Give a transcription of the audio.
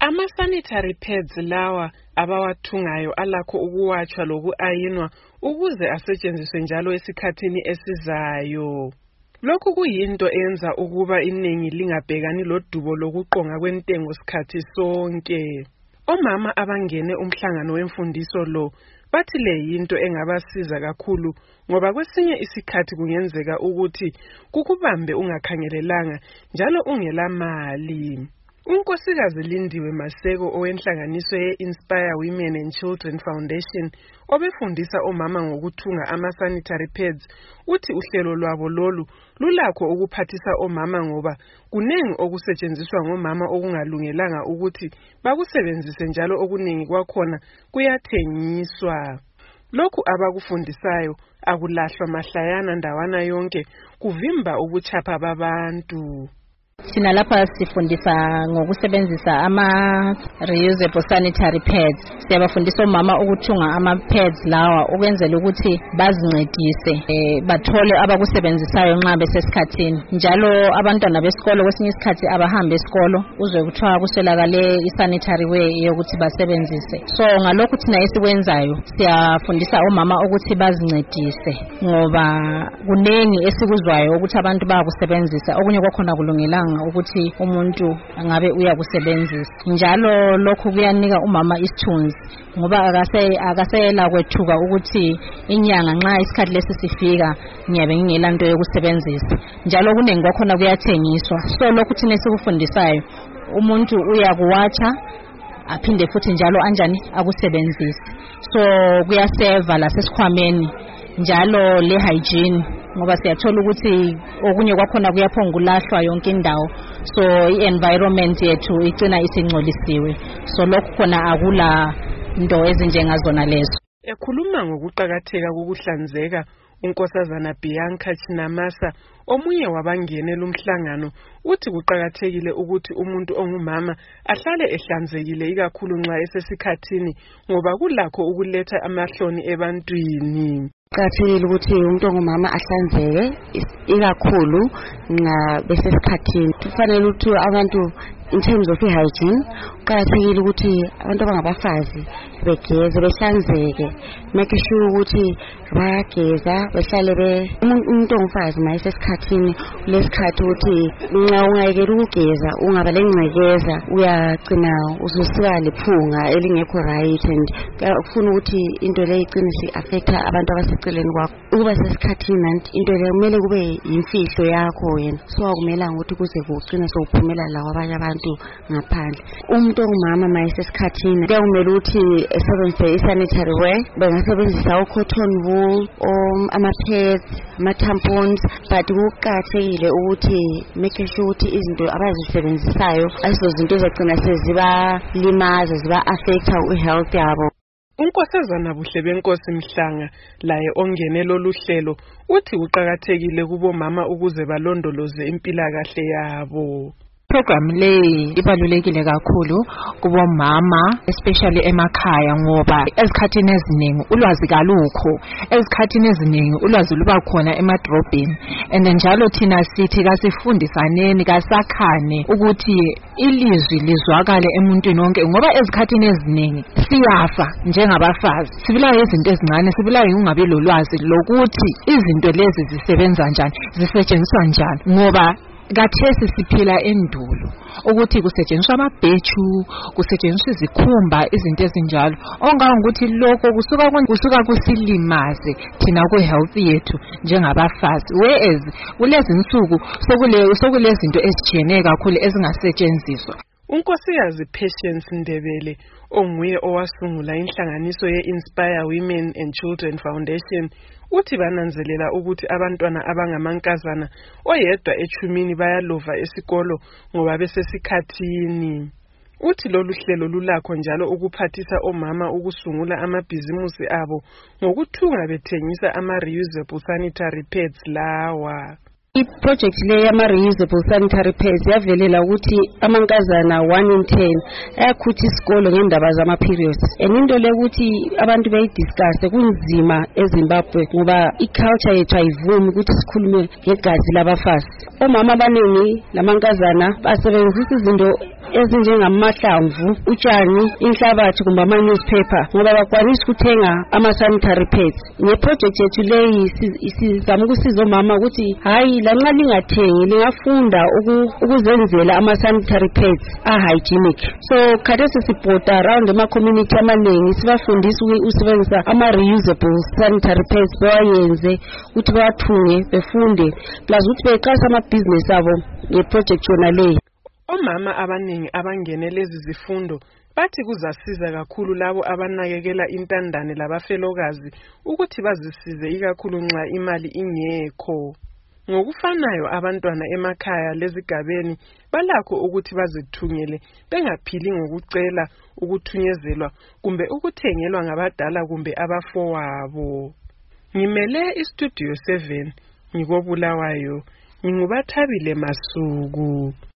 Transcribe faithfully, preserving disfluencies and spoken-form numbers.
Ama-sanitary pads lawa abawathungayo alakho ukuwatshwa loku-ayinwa ukuze asetshenziswe njalo esikhathini esizayo. Lokhu kuyinto eyenza ukuba iningi lingabhekani lodubo lokuqonga kwentengo sikhathi sonke. Omama abangene umhlangano wemfundiso lo bathi le yinto engabasiza kakhulu ngoba kwesinye isikhathi kungenzeka ukuthi kukubambe ungakhangelelanga njalo ungela mali. Unkosikazi Lindiwe Maseko owenhlanganiso ye-Inspire Women and Children Foundation obefundisa omama ngokuthunga ama-sanitary pads uthi uhlelo lwabo lolu lulakho ukuphathisa omama ngoba kunengi okusetshenziswa ngomama okungalungelanga ukuthi bakusebenzise njalo okuningi kwakhona kuyathengiswa. Lokhu abakufundisayo akulahlwa mahlayana ndawana yonke kuvimba ubuchapha babantu. Sina lapha sifundisa ngokusebenzisa ama reusable sanitary pads. Siyabafundisa omama ukuthunga ama pads lawa ukwenzela ukuthi bazincedise e, bathole abakusebenzisayo nxa besesikhathini. Njalo abantwana besikolo kwesinye isikhathi abahambe esikolo uzwe kuthiwa kuselakale isanitary way yokuthi basebenzise. So ngalokho thina esikwenzayo siyafundisa omama ukuthi bazincedise ngoba kunengi esikuzwayo ukuthi abantu bayakusebenzisa okunye kwakhona kulungelanga ukuthi umuntu angabe uyakusebenzisa. Njalo lokho kuyanika umama isithunzi ngoba akase akasela kwethuka ukuthi inyanga nxa isikhathi lesi sifika ngiyabe ngingela nto yokusebenzisa. Njalo kunengi kwakhona kuyathengiswa. So lokho thina sikufundisayo umuntu uyakuwacha aphinde futhi njalo anjani akusebenzise. So kuyaseva la sesikhwameni njalo le hygiene ngoba siyathola ukuthi okunye kwakhona kuyaphonga kulahlwa yonke indawo. So i-environment yethu igcina isingcolisiwe. So lokho khona akula into ezinjengazona lezo. Ekhuluma ngokuqhakatheka kokuhlanzeka unkosazana Bianca Chinamasa omunye wabangene lumhlangano uthi kuqhakathekile ukuthi umuntu ongumama ahlale ehlanzekile ikakhulu nxa esesikhathini ngoba kulakho ukuletha amahloni ebantwini. Kuqakathekile ukuthi umuntu ongumama ahlanzeke ikakhulu nxa besesikhathini. Kufanele ukuthi abantu in terms of hygiene kuqakathekile ukuthi abantu abangabafazi begeze behlanzeke, make sure ukuthi bayageza behlale be umuntu ongumfazi maye sesikhathini lesikhathi ukuthi nxa ungayekela ukugeza ungaba lengcekeza uyagcina ususuka lephunga elingekho right and ufuna ukuthi into le igcine si affect abantu abaseceleni kwakho. Ukuba sesikhathini nanti into le kumele kube yimfihlo yakho wena, so akumelanga ukuthi kuze kugcine sokuphumela lawa abanye abantu ngaphandle. Umuntu ongumama maye sesikhathini kumele ukuthi esebenzise isanitary wear, bengasebenzisa cotton wool or ama-pads, ama-tampons, but kuqakathekile ukuthi make sure ukuthi izinto abazisebenzisayo ayizozinto ezagcina seziba limaza ziba affecta i-health yabo. Unkosazana Buhle Benkosi Mhlanga laye ongene lolu hlelo uthi kuqhakathekile kubo mama ukuze balondoloze impilakahle yabo. Program le ibalulekile kakhulu kubo mama especially emakhaya ngoba ezikhathini eziningi ulwazi kalukho, ezikhathini eziningi ulwazi luba khona emadrobheni and njalo thina sithi kasifundisaneni kasakhane ukuthi ilizwi lizwakale emuntwini wonke ngoba ezikhathini eziningi siyafa njengabafazi sibulawa izinto ezincane, sibulawa ungabe lolwazi lokuthi izinto lezi zisebenza njani, zisetshenziswa njani ngoba kathesi siphila endulo ukuthi kusetshenziswa amabhechu, kusetshenziswa izikhumba, izinto ezinjalo ongangokuthi lokho kusuka kusuka kusilimaze thina ku health yethu njengabafazi, whereas kulezi insuku sokule sokulezinto ezijiyeneke kakhulu ezingasetshenziswa. Unkosikazi Patience Ndebele onguye owasungula inhlanganiso ye-Inspire Women and Children Foundation uthi bananzelela ukuthi abantwana abangamankazana oyedwa echumini bayalova esikolo ngoba besesikhathini. Uthi lolu hlelo lulakho njalo ukuphathisa omama ukusungula amabhizimusi abo ngokuthunga bethengisa ama-reusable sanitary pads lawa. I-project le yama-reusable sanitary pads yavelela ukuthi amankazana one in ten ayakhuthi isikolo ngendaba zama-periods. And into le ukuthi abantu bayidiscuss kunzima eZimbabwe ngoba i-culture yethu ayivumi ukuthi sikhulume ngegazi labafazi. Omama abaningi lamankazana basebenzisa izinto ezinjengamahlamvu, utshani, inhlabathi kumbe ama newspaper ngoba bakwanisa ukuthenga ama sanitary pads. Ngeproject yethu leyi sizama ukusiza omama ukuthi hayi lanxa lingathengi lingafunda ukuzenzela ama sanitary pads a hygienic. So khathesi sibhoda around ema community amaningi sibafundisa ukusebenzisa ama reusable sanitary pads bayenze ukuthi bathunge befunde plus ukuthi beqasa ama business abo ngeproject yona leyi. Omama abaningi abangene lezi zifundo bathi kuzasiza kakhulu labo abanakekela intandane labafelokazi ukuthi bazisize ikakhulu nxa imali ingekho. Ngokufanayo abantwana emakhaya lezigabeni balakho ukuthi bazithungele bengaphili ngokucela ukuthunyezelwa kumbe ukuthengelwa ngabadala kumbe abafowabo. Ngimele istudio seven ngikobulawayo, ngingubathabile Masuku.